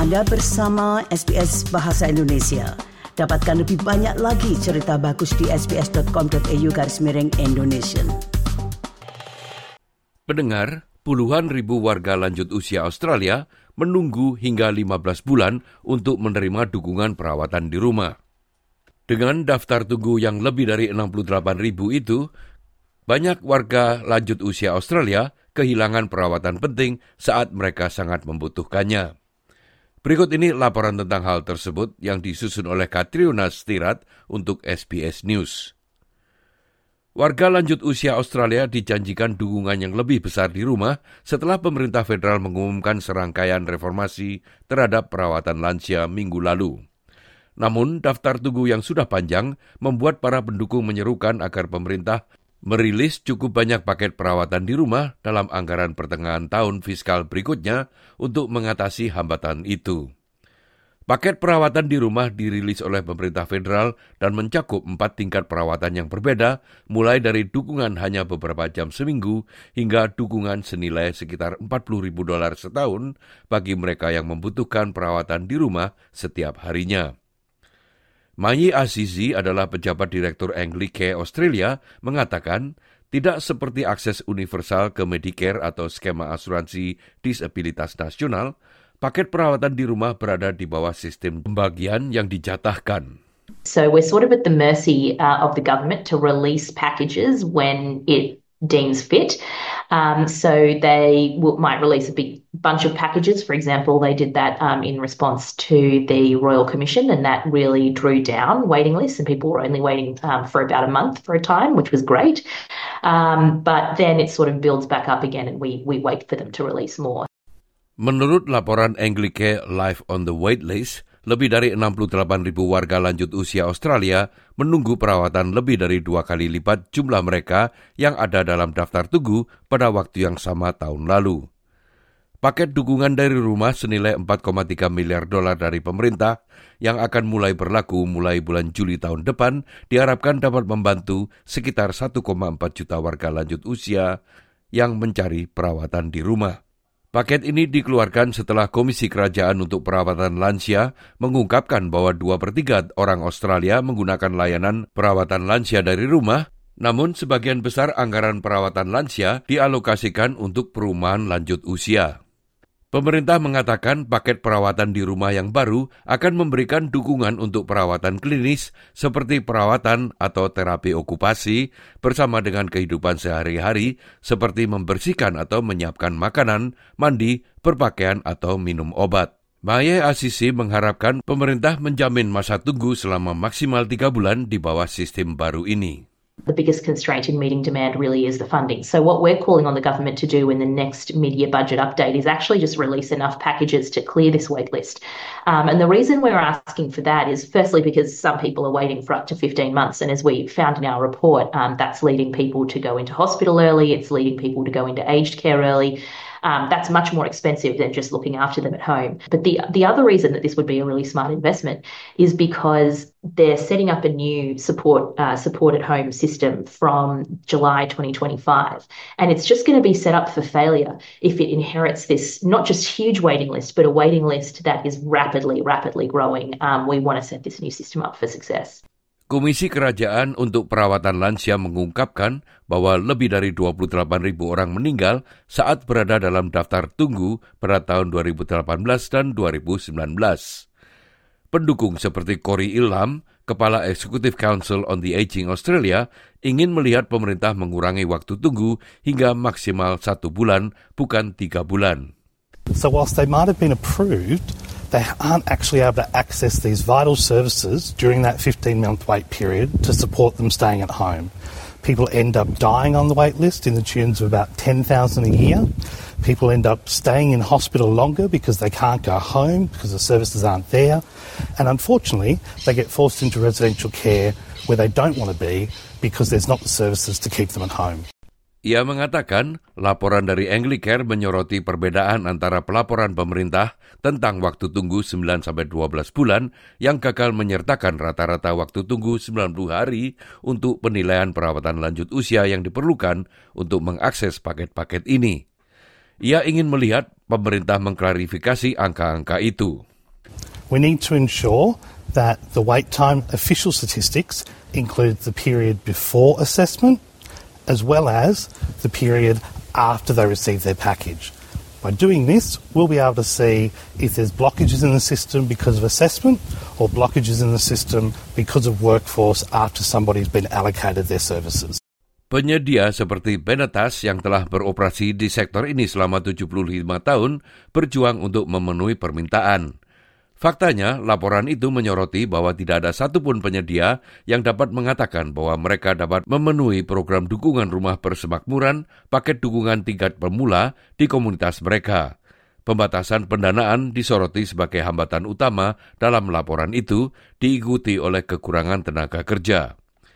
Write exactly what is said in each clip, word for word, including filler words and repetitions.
Anda bersama S B S Bahasa Indonesia. Dapatkan lebih banyak lagi cerita bagus di sbs.com.au garis miring Indonesia. Pendengar, puluhan ribu warga lanjut usia Australia menunggu hingga lima belas bulan untuk menerima dukungan perawatan di rumah. Dengan daftar tunggu yang lebih dari enam puluh delapan ribu itu, banyak warga lanjut usia Australia kehilangan perawatan penting saat mereka sangat membutuhkannya. Berikut ini laporan tentang hal tersebut yang disusun oleh Katriona Stirat untuk S B S News. Warga lanjut usia Australia dijanjikan dukungan yang lebih besar di rumah setelah pemerintah federal mengumumkan serangkaian reformasi terhadap perawatan lansia minggu lalu. Namun, daftar tunggu yang sudah panjang membuat para pendukung menyerukan agar pemerintah merilis cukup banyak paket perawatan di rumah dalam anggaran pertengahan tahun fiskal berikutnya untuk mengatasi hambatan itu. Paket perawatan di rumah dirilis oleh pemerintah federal dan mencakup empat tingkat perawatan yang berbeda, mulai dari dukungan hanya beberapa jam seminggu hingga dukungan senilai sekitar empat puluh ribu dolar setahun bagi mereka yang membutuhkan perawatan di rumah setiap harinya. Mayi Azizi adalah pejabat direktur Anglicare Australia mengatakan tidak seperti akses universal ke Medicare atau skema asuransi disabilitas nasional, paket perawatan di rumah berada di bawah sistem pembagian yang dijatahkan. So we're sort of at the mercy uh, of the government to release packages when it deems fit. Um, so they will, might release a big bunch of packages. For example, they did that um, in response to the Royal Commission, and that really drew down waiting lists, and people were only waiting um, for about a month for a time, which was great. Um, but then it sort of builds back up again, and we, we wait for them to release more. Menurut laporan Anglicare Live on the Waitlist, lebih dari enam puluh delapan ribu warga lanjut usia Australia menunggu perawatan lebih dari dua kali lipat jumlah mereka yang ada dalam daftar tunggu pada waktu yang sama tahun lalu. Paket dukungan dari rumah senilai empat koma tiga miliar dolar dari pemerintah yang akan mulai berlaku mulai bulan Juli tahun depan diharapkan dapat membantu sekitar satu koma empat juta warga lanjut usia yang mencari perawatan di rumah. Paket ini dikeluarkan setelah Komisi Kerajaan untuk Perawatan Lansia mengungkapkan bahwa dua per tiga orang Australia menggunakan layanan perawatan lansia dari rumah, namun sebagian besar anggaran perawatan lansia dialokasikan untuk perumahan lanjut usia. Pemerintah mengatakan paket perawatan di rumah yang baru akan memberikan dukungan untuk perawatan klinis seperti perawatan atau terapi okupasi bersama dengan kehidupan sehari-hari seperti membersihkan atau menyiapkan makanan, mandi, berpakaian atau minum obat. Maye Azizi mengharapkan pemerintah menjamin masa tunggu selama maksimal tiga bulan di bawah sistem baru ini. The biggest constraint in meeting demand really is the funding. So what we're calling on the government to do in the next mid-year budget update is actually just release enough packages to clear this wait list. Um, and the reason we're asking for that is firstly because some people are waiting for up to fifteen months. And as we found in our report, um, that's leading people to go into hospital early. It's leading people to go into aged care early. Um, that's much more expensive than just looking after them at home. But the the other reason that this would be a really smart investment is because they're setting up a new support uh, support at home system from July twenty twenty-five, and it's just going to be set up for failure if it inherits this not just huge waiting list, but a waiting list that is rapidly rapidly growing. Um, we want to set this new system up for success. Komisi Kerajaan untuk Perawatan Lansia mengungkapkan bahwa lebih dari dua puluh delapan ribu orang meninggal saat berada dalam daftar tunggu pada tahun dua ribu delapan belas dan dua ribu sembilan belas. Pendukung seperti Corey Ilham, Kepala Executive Council on the Aging Australia, ingin melihat pemerintah mengurangi waktu tunggu hingga maksimal satu bulan, bukan tiga bulan. So whilst they might have been approved, they aren't actually able to access these vital services during that fifteen-month wait period to support them staying at home. People end up dying on the wait list in the tunes of about ten thousand a year. People end up staying in hospital longer because they can't go home because the services aren't there. And unfortunately, they get forced into residential care where they don't want to be because there's not the services to keep them at home. Ia mengatakan laporan dari Anglicare menyoroti perbedaan antara pelaporan pemerintah tentang waktu tunggu sembilan sampai dua belas bulan yang gagal menyertakan rata-rata waktu tunggu sembilan puluh hari untuk penilaian perawatan lanjut usia yang diperlukan untuk mengakses paket-paket ini. Ia ingin melihat pemerintah mengklarifikasi angka-angka itu. We need to ensure that the wait time official statistics include the period before assessment as well as the period after they receive their package. By doing this, we'll be able to see if there's blockages in the system because of assessment or blockages in the system because of workforce after somebody's been allocated their services. Penyedia seperti Benetas yang telah beroperasi di sektor ini selama tujuh puluh lima tahun berjuang untuk memenuhi permintaan. Faktanya, laporan itu menyoroti bahwa tidak ada satupun penyedia yang dapat mengatakan bahwa mereka dapat memenuhi program dukungan rumah persemakmuran, paket dukungan tingkat pemula di komunitas mereka. Pembatasan pendanaan disoroti sebagai hambatan utama dalam laporan itu, diikuti oleh kekurangan tenaga kerja.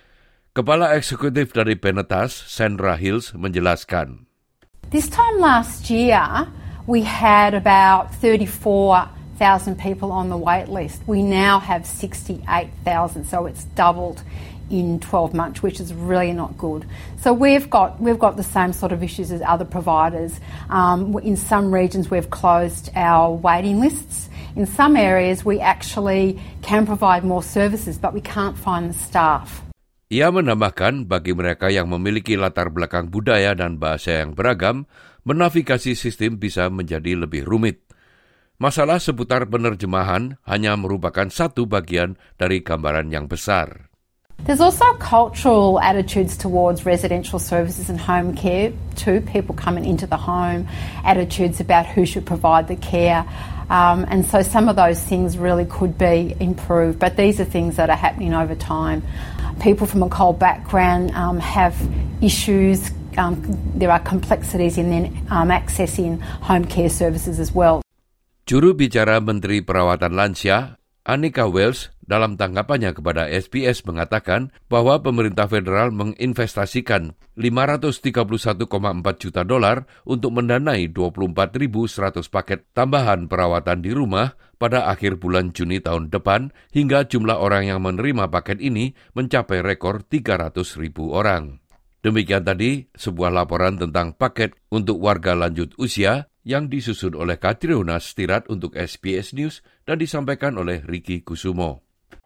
Kepala eksekutif dari Benetas, Sandra Hills, menjelaskan. This time last year, we had about thirty-four thousand people on the wait list. We now have sixty-eight thousand, so it's doubled in twelve months, which is really not good. So we've got we've got the same sort of issues as other providers. Um, in some regions, we've closed our waiting lists. In some areas, we actually can provide more services, but we can't find the staff. Ia menambahkan bagi mereka yang memiliki latar belakang budaya dan bahasa yang beragam, menavigasi sistem bisa menjadi lebih rumit. Masalah seputar penerjemahan hanya merupakan satu bagian dari gambaran yang besar. There's also cultural attitudes towards residential services and home care too. People coming into the home, attitudes about who should provide the care. Um, and so some of those things really could be improved. But these are things that are happening over time. People from a coal background um, have issues. Um, there are complexities in then um, accessing home care services as well. Juru bicara Menteri Perawatan Lansia, Annika Wells, dalam tanggapannya kepada S B S mengatakan bahwa pemerintah federal menginvestasikan lima ratus tiga puluh satu koma empat juta dolar untuk mendanai dua puluh empat ribu seratus paket tambahan perawatan di rumah pada akhir bulan Juni tahun depan hingga jumlah orang yang menerima paket ini mencapai rekor tiga ratus ribu orang. Demikian tadi sebuah laporan tentang paket untuk warga lanjut usia yang disusun oleh Katriona Stirat untuk S B S News dan disampaikan oleh Ricky Kusumo.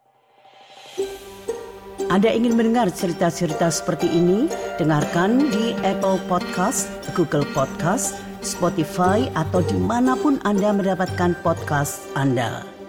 Anda ingin mendengar cerita-cerita seperti ini? Dengarkan di Apple Podcast, Google Podcast, Spotify, atau dimanapun Anda mendapatkan podcast Anda.